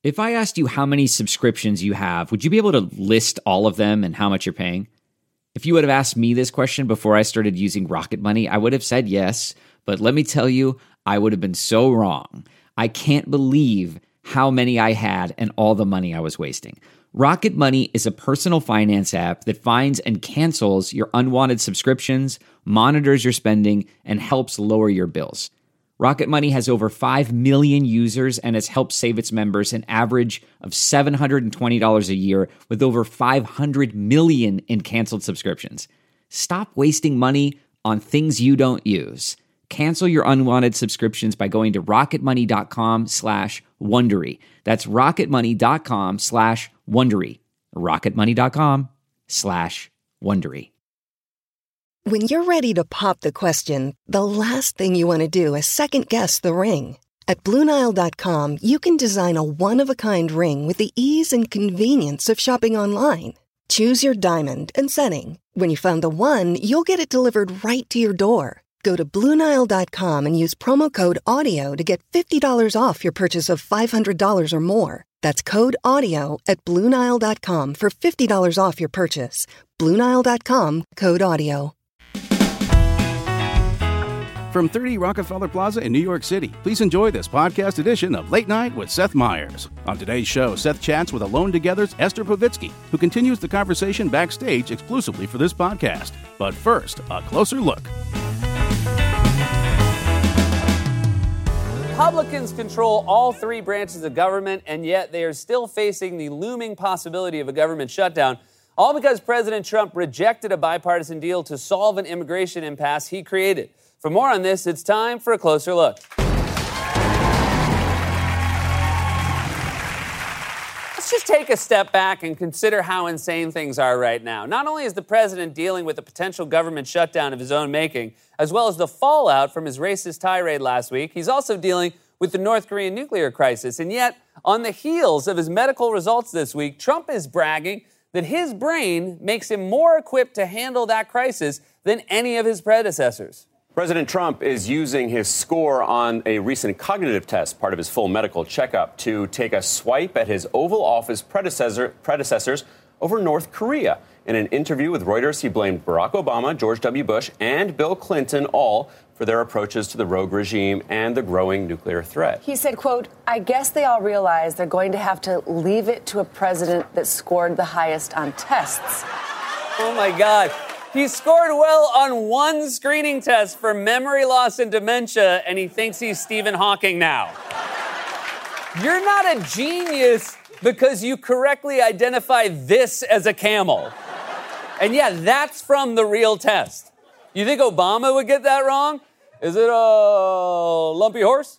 If I asked you how many subscriptions you have, would you be able to list all of them and how much you're paying? If you would have asked me this question before I started using Rocket Money, I would have said yes, but let me tell you, I would have been so wrong. I can't believe how many I had and all the money I was wasting. Rocket Money is a personal finance app that finds and cancels your unwanted subscriptions, monitors your spending, and helps lower your bills. Rocket Money has over 5 million users and has helped save its members an average of $720 a year with over 500 million in canceled subscriptions. Stop wasting money on things you don't use. Cancel your unwanted subscriptions by going to rocketmoney.com/Wondery. That's rocketmoney.com/Wondery. rocketmoney.com/Wondery. When you're ready to pop the question, the last thing you want to do is second-guess the ring. At BlueNile.com, you can design a one-of-a-kind ring with the ease and convenience of shopping online. Choose your diamond and setting. When you find the one, you'll get it delivered right to your door. Go to BlueNile.com and use promo code AUDIO to get $50 off your purchase of $500 or more. That's code AUDIO at BlueNile.com for $50 off your purchase. BlueNile.com, code AUDIO. From 30 Rockefeller Plaza in New York City, please enjoy this podcast edition of Late Night with Seth Meyers. On today's show, Seth chats with Alone Together's Esther Povitsky, who continues the conversation backstage exclusively for this podcast. But first, a closer look. Republicans control all three branches of government, and yet they are still facing the looming possibility of a government shutdown, all because President Trump rejected a bipartisan deal to solve an immigration impasse he created. For more on this, it's time for a closer look. Let's just take a step back and consider how insane things are right now. Not only is the president dealing with a potential government shutdown of his own making, as well as the fallout from his racist tirade last week, he's also dealing with the North Korean nuclear crisis. And yet, on the heels of his medical results this week, Trump is bragging that his brain makes him more equipped to handle that crisis than any of his predecessors. President Trump is using his score on a recent cognitive test, part of his full medical checkup, to take a swipe at his Oval Office predecessors over North Korea. In an interview with Reuters, he blamed Barack Obama, George W. Bush, and Bill Clinton, all for their approaches to the rogue regime and the growing nuclear threat. He said, quote, "I guess they all realize they're going to have to leave it to a president that scored the highest on tests." Oh, my God. He scored well on one screening test for memory loss and dementia, and he thinks he's Stephen Hawking now. You're not a genius because you correctly identify this as a camel. And yeah, that's from the real test. You think Obama would get that wrong? Is it a lumpy horse?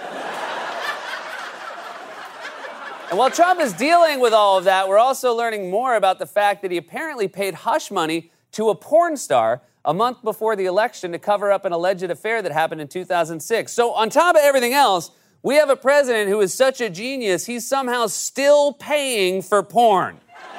And while Trump is dealing with all of that, we're also learning more about the fact that he apparently paid hush money to a porn star a month before the election to cover up an alleged affair that happened in 2006. So on top of everything else, we have a president who is such a genius, he's somehow still paying for porn.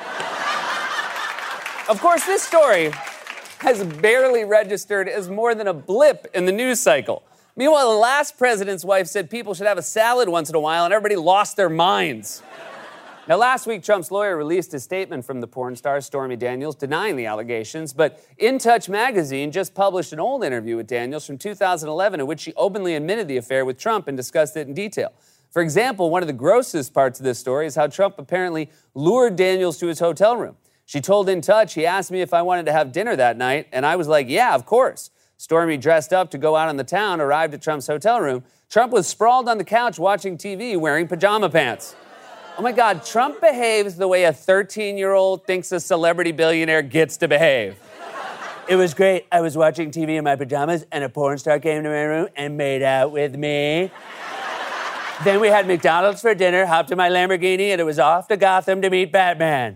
Of course, this story has barely registered as more than a blip in the news cycle. Meanwhile, the last president's wife said people should have a salad once in a while, and everybody lost their minds. Now, last week, Trump's lawyer released a statement from the porn star, Stormy Daniels, denying the allegations, but In Touch magazine just published an old interview with Daniels from 2011 in which she openly admitted the affair with Trump and discussed it in detail. For example, one of the grossest parts of this story is how Trump apparently lured Daniels to his hotel room. She told In Touch, he asked me if I wanted to have dinner that night, and I was like, yeah, of course. Stormy dressed up to go out on the town, arrived at Trump's hotel room. Trump was sprawled on the couch watching TV wearing pajama pants. Oh my God, Trump behaves the way a 13-year-old thinks a celebrity billionaire gets to behave. It was great. I was watching TV in my pajamas, and a porn star came to my room and made out with me. Then we had McDonald's for dinner, hopped in my Lamborghini, and it was off to Gotham to meet Batman.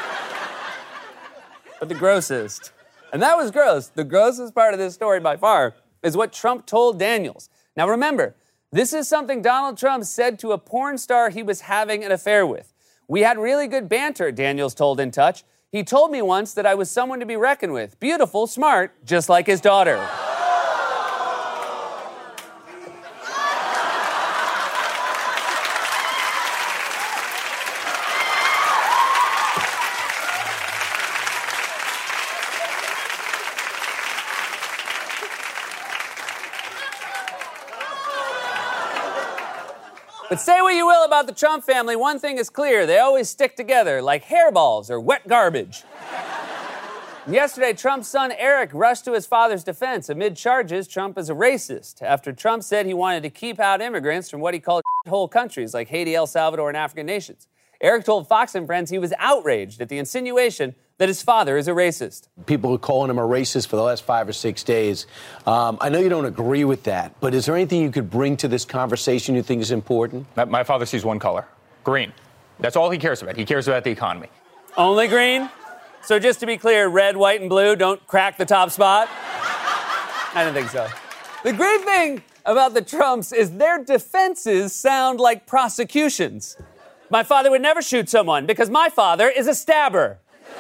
But the grossest, and that was gross, the grossest part of this story by far is what Trump told Daniels. Now remember, this is something Donald Trump said to a porn star he was having an affair with. We had really good banter, Daniels told In Touch. He told me once that I was someone to be reckoned with. Beautiful, smart, just like his daughter. But say what you will about the Trump family, one thing is clear. They always stick together like hairballs or wet garbage. Yesterday, Trump's son Eric rushed to his father's defense amid charges Trump is a racist after Trump said he wanted to keep out immigrants from what he called whole countries like Haiti, El Salvador, and African nations. Eric told Fox and Friends he was outraged at the insinuation that his father is a racist. People are calling him a racist for the last 5 or 6 days. I know you don't agree with that, but is there anything you could bring to this conversation you think is important? My father sees one color, green. That's all he cares about. He cares about the economy. Only green? So just to be clear, red, white, and blue don't crack the top spot? I don't think so. The great thing about the Trumps is their defenses sound like prosecutions. My father would never shoot someone because my father is a stabber.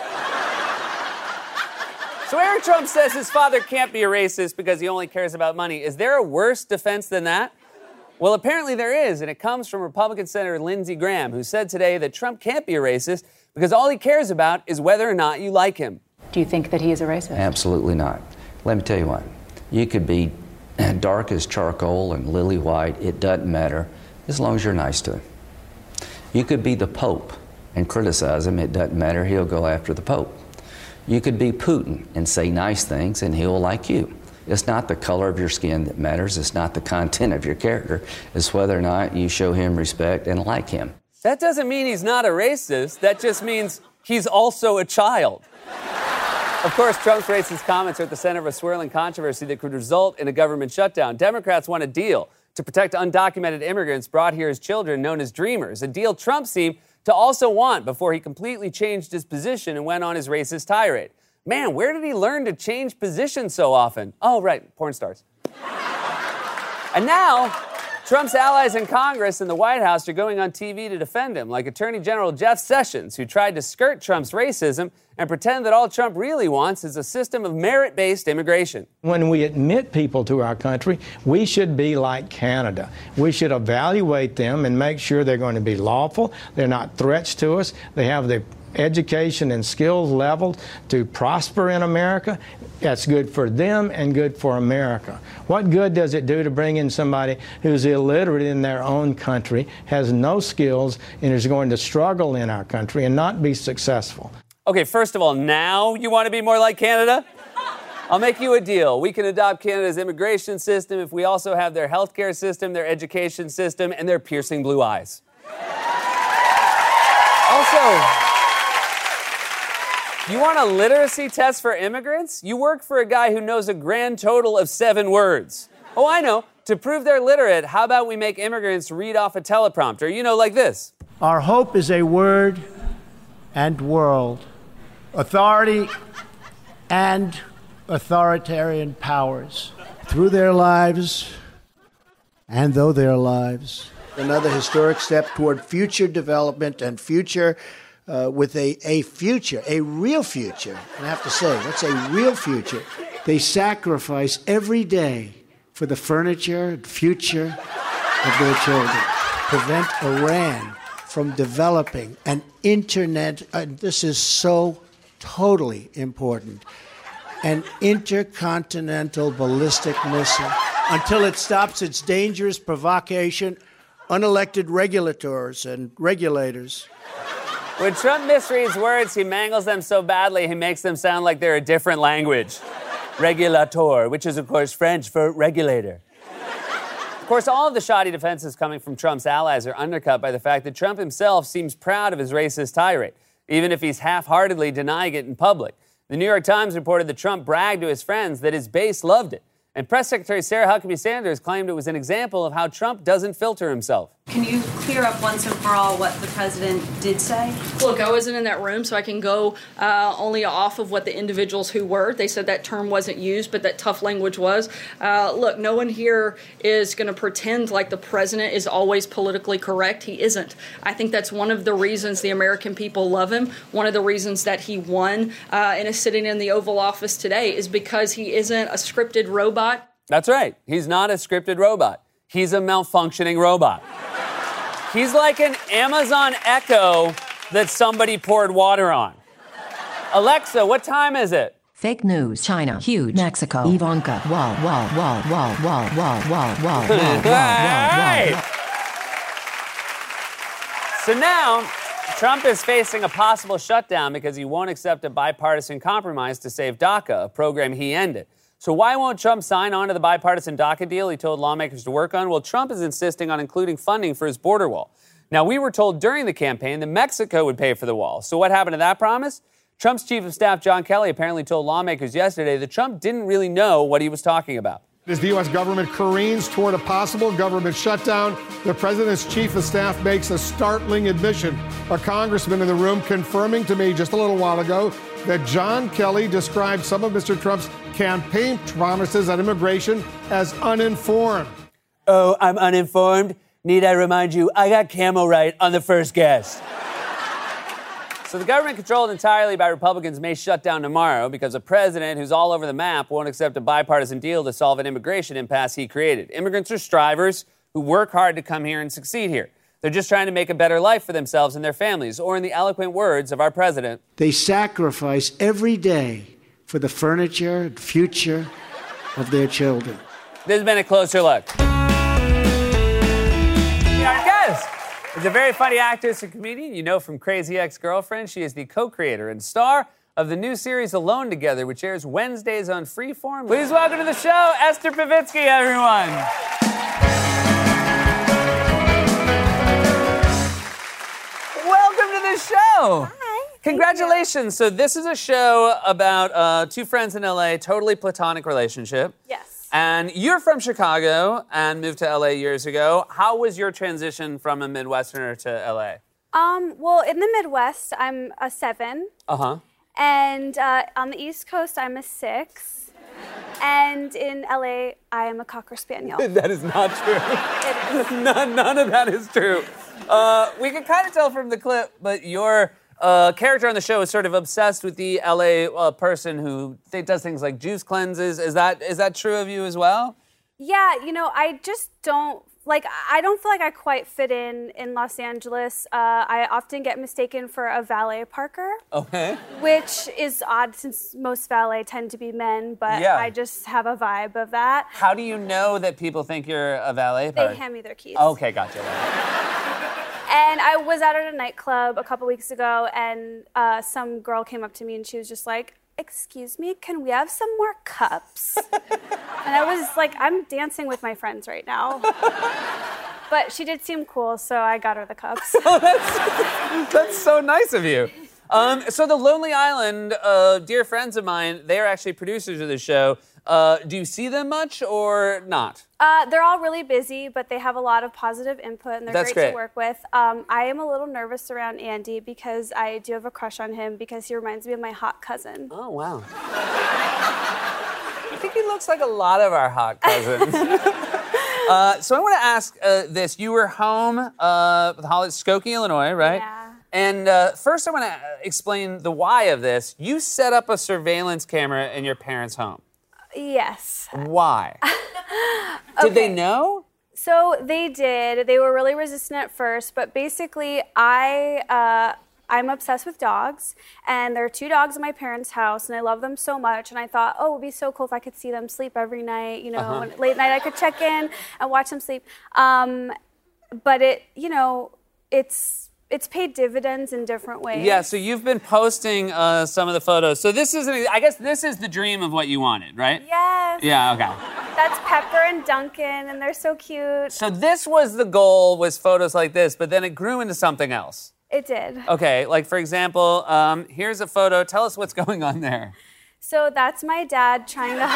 So Eric Trump says his father can't be a racist because he only cares about money. Is there a worse defense than that? Well, apparently there is, and it comes from Republican Senator Lindsey Graham, who said today that Trump can't be a racist because all he cares about is whether or not you like him. Do you think that he is a racist? Absolutely not. Let me tell you what. You could be dark as charcoal and lily white. It doesn't matter as long as you're nice to him. You could be the Pope and criticize him. It doesn't matter. He'll go after the Pope. You could be Putin and say nice things, and he'll like you. It's not the color of your skin that matters. It's not the content of your character. It's whether or not you show him respect and like him. That doesn't mean he's not a racist. That just means he's also a child. Of course, Trump's racist comments are at the center of a swirling controversy that could result in a government shutdown. Democrats want a deal to protect undocumented immigrants brought here as children, known as Dreamers, a deal Trump seemed to also want before he completely changed his position and went on his racist tirade. Man, where did he learn to change position so often? Oh, right, porn stars. And now, Trump's allies in Congress and the White House are going on TV to defend him, like Attorney General Jeff Sessions, who tried to skirt Trump's racism and pretend that all Trump really wants is a system of merit-based immigration. When we admit people to our country, we should be like Canada. We should evaluate them and make sure they're going to be lawful, they're not threats to us, they have the education and skills level to prosper in America. That's good for them and good for America. What good does it do to bring in somebody who's illiterate in their own country, has no skills, and is going to struggle in our country and not be successful? Okay, first of all, now you want to be more like Canada? I'll make you a deal. We can adopt Canada's immigration system if we also have their healthcare system, their education system, and their piercing blue eyes. Also, you want a literacy test for immigrants? You work for a guy who knows a grand total of 7 words. Oh, I know. To prove they're literate, how about we make immigrants read off a teleprompter? You know, like this. Our hope is a word and world. Authority and authoritarian powers. Through their lives and though their lives. Another historic step toward future development and future with a future, a real future. I have to say, that's a real future. They sacrifice every day for the furniture and future of their children. Prevent Iran from developing an internet, this is so totally important, an intercontinental ballistic missile until it stops its dangerous provocation, unelected regulators and regulators. When Trump misreads words, he mangles them so badly he makes them sound like they're a different language. Regulator, which is, of course, French for regulator. Of course, all of the shoddy defenses coming from Trump's allies are undercut by the fact that Trump himself seems proud of his racist tirade, even if he's half-heartedly denying it in public. The New York Times reported that Trump bragged to his friends that his base loved it. And Press Secretary Sarah Huckabee Sanders claimed it was an example of how Trump doesn't filter himself. Can you clear up once and for all what the president did say? Look, I wasn't in that room, so I can go only off of what the individuals who were. They said that term wasn't used, but that tough language was. Look, no one here is going to pretend like the president is always politically correct. He isn't. I think that's one of the reasons the American people love him. One of the reasons that he won and is sitting in the Oval Office today is because he isn't a scripted robot. That's right. He's not a scripted robot. He's a malfunctioning robot. He's like an Amazon Echo that somebody poured water on. Alexa, what time is it? Fake news. China. Huge. Mexico. Ivanka. Wall. So now, Trump is facing a possible shutdown because he won't accept a bipartisan compromise to save DACA, a program he ended. So why won't Trump sign on to the bipartisan DACA deal he told lawmakers to work on? Well, Trump is insisting on including funding for his border wall. Now, we were told during the campaign that Mexico would pay for the wall. So what happened to that promise? Trump's chief of staff, John Kelly, apparently told lawmakers yesterday that Trump didn't really know what he was talking about. As the U.S. government careens toward a possible government shutdown, the president's chief of staff makes a startling admission. A congressman in the room confirming to me just a little while ago that John Kelly described some of Mr. Trump's campaign promises on immigration as uninformed. Oh, I'm uninformed? Need I remind you, I got camel right on the first guess. So the government controlled entirely by Republicans may shut down tomorrow because a president who's all over the map won't accept a bipartisan deal to solve an immigration impasse he created. Immigrants are strivers who work hard to come here and succeed here. They're just trying to make a better life for themselves and their families, or in the eloquent words of our president, They sacrifice every day for the furniture and future of their children. This has been a closer look. Our guest is a very funny actress and comedian you know from Crazy Ex-Girlfriend. She is the co-creator and star of the new series Alone Together, which airs Wednesdays on Freeform. Please welcome to the show, Esther Povitsky, everyone. Welcome to the show. Hi. Congratulations. So this is a show about two friends in LA, totally platonic relationship. Yes. And you're from Chicago and moved to LA years ago. How was your transition from a Midwesterner to LA? Well, in the Midwest, I'm a 7. Uh-huh. And on the East Coast, I'm a 6. And in LA, I am a Cocker Spaniel. That is not true. It is. None of that is true. We can kind of tell from the clip, but your character on the show is sort of obsessed with the LA person who does things like juice cleanses. Is that true of you as well? Yeah, I just don't, I don't feel like I quite fit in Los Angeles. I often get mistaken for a valet parker. Okay. Which is odd since most valet tend to be men, but Yeah. I just have a vibe of that. How do you know that people think you're a valet parker? They hand me their keys. Okay, gotcha. And I was out at a nightclub a couple weeks ago, and some girl came up to me, and she was just like, "Excuse me, can we have some more cups?" And I was like, I'm dancing with my friends right now. But she did seem cool, so I got her the cups. That's so nice of you. So the Lonely Island, dear friends of mine, they are actually producers of the show. Do you see them much or not? They're all really busy, but they have a lot of positive input, and they're That's great great. to work with. I am a little nervous around Andy because I do have a crush on him because he reminds me of my hot cousin. Oh, wow. I think he looks like a lot of our hot cousins. So I want to ask this. You were home with Skokie, Illinois, right? Yeah. And first I want to explain the why of this. You set up a surveillance camera in your parents' home. Yes. Why? Did they know? So they did. They were really resistant at first, but basically I'm obsessed with dogs, and there are 2 dogs in my parents' house, and I love them so much, and I thought, oh, it would be so cool if I could see them sleep every night, and late night I could check in and watch them sleep. But it's paid dividends in different ways. Yeah, so you've been posting some of the photos. So I guess this is the dream of what you wanted, right? Yes. Yeah, okay. That's Pepper and Duncan, and they're so cute. So this was the goal, was photos like this, but then it grew into something else. It did. Okay, like for example, here's a photo. Tell us what's going on there. So that's my dad trying to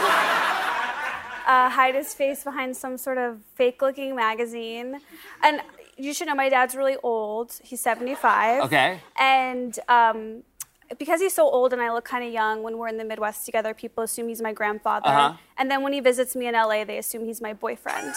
hide his face behind some sort of fake-looking magazine. And you should know my dad's really old. He's 75. Okay. And because he's so old and I look kind of young, when we're in the Midwest together, people assume he's my grandfather. Uh-huh. And then when he visits me in LA, they assume he's my boyfriend.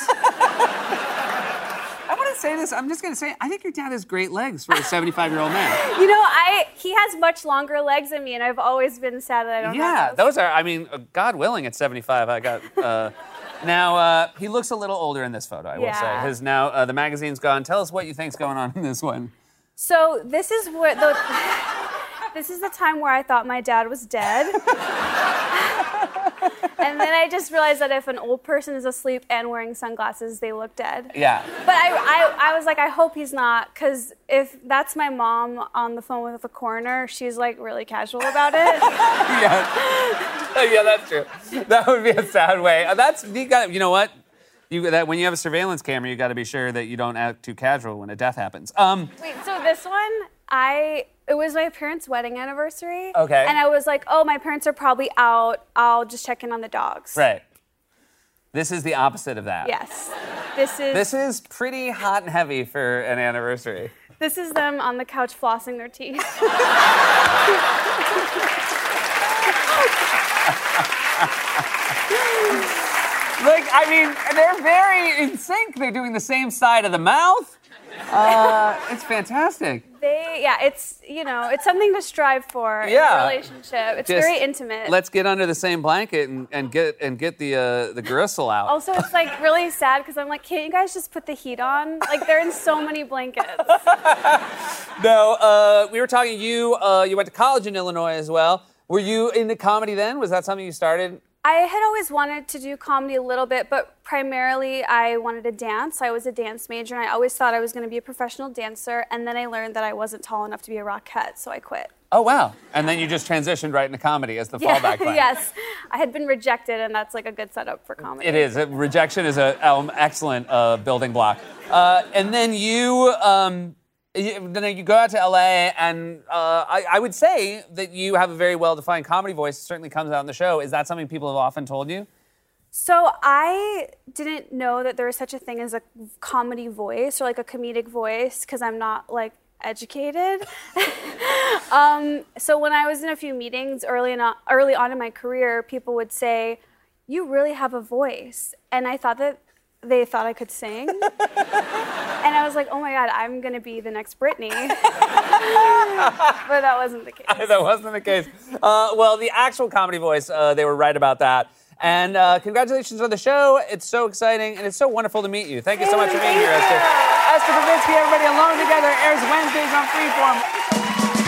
I want to say this. I'm just going to say, I think your dad has great legs for a 75-year-old man. He has much longer legs than me, and I've always been sad that I don't have Yeah, those. those are, God willing, at 75, I got... Now, he looks a little older in this photo, I will say. The magazine's gone. Tell us what you think's going on in this one. So this is where this is the time where I thought my dad was dead. And then I just realized that if an old person is asleep and wearing sunglasses, they look dead. Yeah. But I was like, I hope he's not, because if that's my mom on the phone with the coroner, she's like really casual about it. Yeah, that's true. That would be a sad way. You know what? When you have a surveillance camera, you got to be sure that you don't act too casual when a death happens. Wait, so this one, it was my parents' wedding anniversary. Okay. And I was like, oh, my parents are probably out. I'll just check in on the dogs. Right. This is the opposite of that. Yes. This is pretty hot and heavy for an anniversary. This is them on the couch flossing their teeth. Look, I mean, they're very in sync. They're doing the same side of the mouth. It's fantastic. It's something to strive for in a relationship. It's very intimate. Let's get under the same blanket and get the gristle out. Also, it's like really sad because I'm like, can't you guys just put the heat on? Like they're in so many blankets. No, we were talking. You went to college in Illinois as well. Were you into comedy then? Was that something you started? I had always wanted to do comedy a little bit, but primarily I wanted to dance. I was a dance major, and I always thought I was going to be a professional dancer, and then I learned that I wasn't tall enough to be a Rockette, so I quit. Oh, wow. And then you just transitioned right into comedy as the fallback plan. Yes. I had been rejected, and that's like a good setup for comedy. It is. Rejection is an excellent building block. And then you go out to LA, and I would say that you have a very well-defined comedy voice. It certainly comes out in the show. Is that something people have often told you? So I didn't know that there was such a thing as a comedy voice or like a comedic voice because I'm not like educated. So when I was in a few meetings early on in my career, people would say, "You really have a voice," and I thought that they thought I could sing. And I was like, oh my God, I'm going to be the next Britney. But that wasn't the case. That wasn't the case. Well, the actual comedy voice, they were right about that. And congratulations on the show. It's so exciting, and it's so wonderful to meet you. Thank you so much for being here, Esther. Esther Povitsky, everybody, Alone Together, airs Wednesdays on Freeform.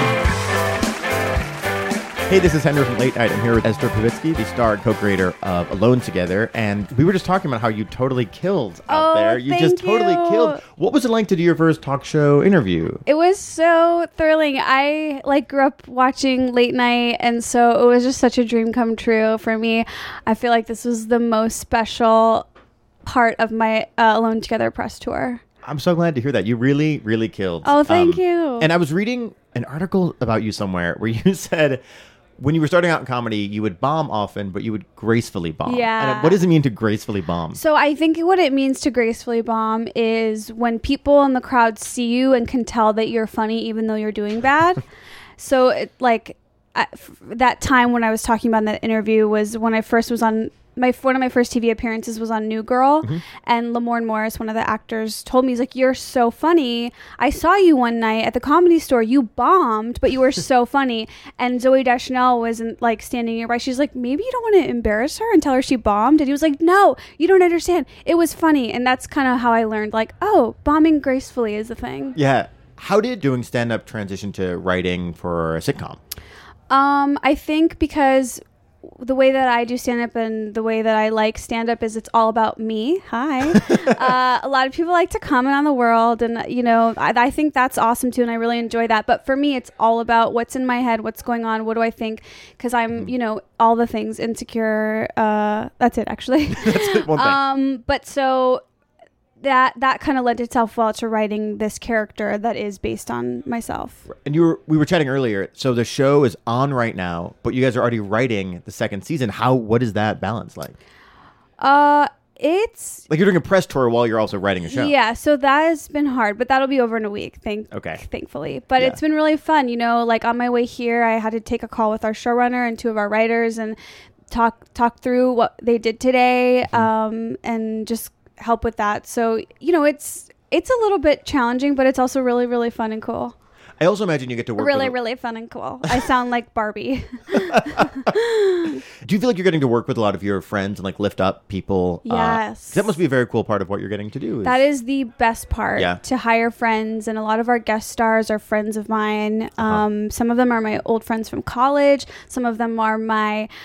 Hey, this is Henry from Late Night. I'm here with Esther Povitsky, the star and co-creator of Alone Together, and we were just talking about how you totally killed out there. You just totally killed. What was it like to do your first talk show interview? It was so thrilling. I grew up watching Late Night, and so it was just such a dream come true for me. I feel like this was the most special part of my Alone Together press tour. I'm so glad to hear that. You really, really killed. Oh, thank you. And I was reading an article about you somewhere where you said when you were starting out in comedy, you would bomb often, but you would gracefully bomb. Yeah. And what does it mean to gracefully bomb? So I think what it means to gracefully bomb is when people in the crowd see you and can tell that you're funny even though you're doing bad. So that time when I was talking about in that interview was when I first was on one of my first TV appearances was on New Girl, and Lamorne Morris, one of the actors, told me, he's like, "You're so funny. I saw you one night at the Comedy Store. You bombed, but you were so funny." And Zooey Deschanel was standing nearby. She's like, "Maybe you don't want to embarrass her and tell her she bombed." And he was like, "No, you don't understand. It was funny." And that's kind of how I learned, bombing gracefully is the thing. Yeah. How did doing stand-up transition to writing for a sitcom? I think because the way that I do stand-up and the way that I like stand-up is it's all about me. Hi. A lot of people like to comment on the world, and, I think that's awesome, too, and I really enjoy that. But for me, it's all about what's in my head, what's going on, what do I think, because I'm, all the things, insecure. That's it, actually. That's one thing. But so that kind of led itself well to writing this character that is based on myself. And we were chatting earlier. So the show is on right now, but you guys are already writing the second season. What is that balance like? It's like you're doing a press tour while you're also writing a show. Yeah, so that has been hard, but that'll be over in a week. Thankfully. But it's been really fun. On my way here, I had to take a call with our showrunner and two of our writers and talk through what they did today, and just help with that. So it's a little bit challenging, but it's also really, really fun and cool. I also imagine you get to work really, really fun and cool. I sound like Barbie. Do you feel like you're getting to work with a lot of your friends and lift up people? Yes. That must be a very cool part of what you're getting to do. That is the best part. Yeah. To hire friends, and a lot of our guest stars are friends of mine. Some of them are my old friends from college. Some of them are my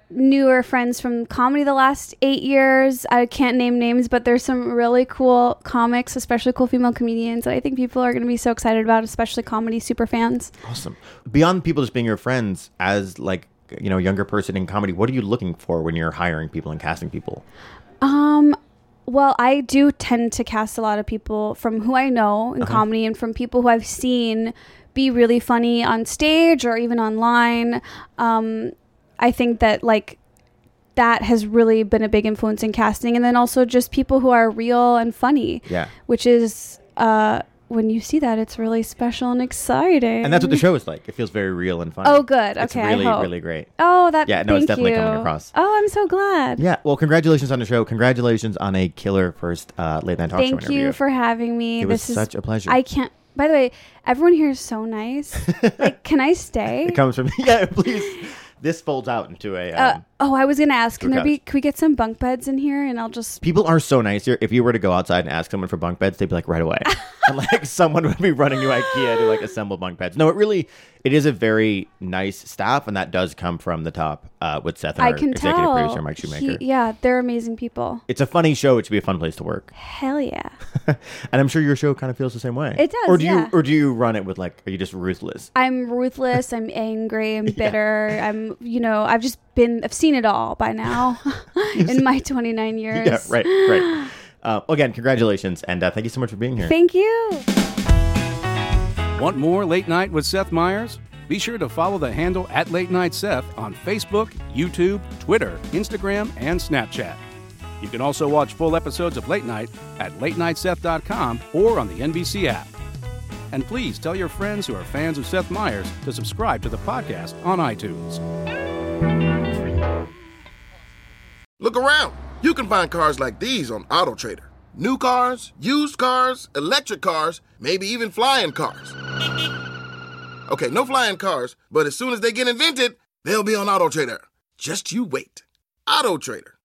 newer friends from comedy the last 8 years. I can't name names, but there's some really cool comics, especially cool female comedians that I think people are going to be so excited about, especially comedy super fans. Awesome. Beyond people just being your friends, as like, you know, a younger person in comedy, what are you looking for when you're hiring people and casting people? Well, I do tend to cast a lot of people from who I know in comedy and from people who I've seen be really funny on stage or even online. I think that like that has really been a big influence in casting. And then also just people who are real and funny, which is, when you see that, it's really special and exciting. And that's what the show is like. It feels very real and funny. Oh, good. Okay, it's really, I hope. really great. Oh, that. Yeah, no, it's definitely coming across. Oh, I'm so glad. Yeah, well, congratulations on the show. Congratulations on a killer first late night talk show interview. Thank you for having me. It was such a pleasure. I can't. By the way, everyone here is so nice. Like, can I stay? It comes from yeah, please. This folds out into a. I was gonna ask. Can we get some bunk beds in here? And I'll just. People are so nice here. If you were to go outside and ask someone for bunk beds, they'd be like right away, and like someone would be running to IKEA to like assemble bunk beds. No, it is a very nice staff, and that does come from the top with Seth and our executive producer Mike Shoemaker. Yeah, they're amazing people. It's a funny show. It should be a fun place to work. Hell yeah. And I'm sure your show kind of feels the same way. It does. Or do you run it with like? Are you just ruthless? I'm ruthless. I'm angry. I'm bitter. I've seen it all by now in my 29 years. Yeah, right. Again, congratulations, and thank you so much for being here. Thank you. Want more Late Night with Seth Meyers? Be sure to follow the handle @LateNightSeth on Facebook, YouTube, Twitter, Instagram, and Snapchat. You can also watch full episodes of Late Night at latenightseth.com or on the NBC app. And please tell your friends who are fans of Seth Meyers to subscribe to the podcast on iTunes. Look around. You can find cars like these on AutoTrader. New cars, used cars, electric cars, maybe even flying cars. Okay, no flying cars, but as soon as they get invented, they'll be on AutoTrader. Just you wait. AutoTrader.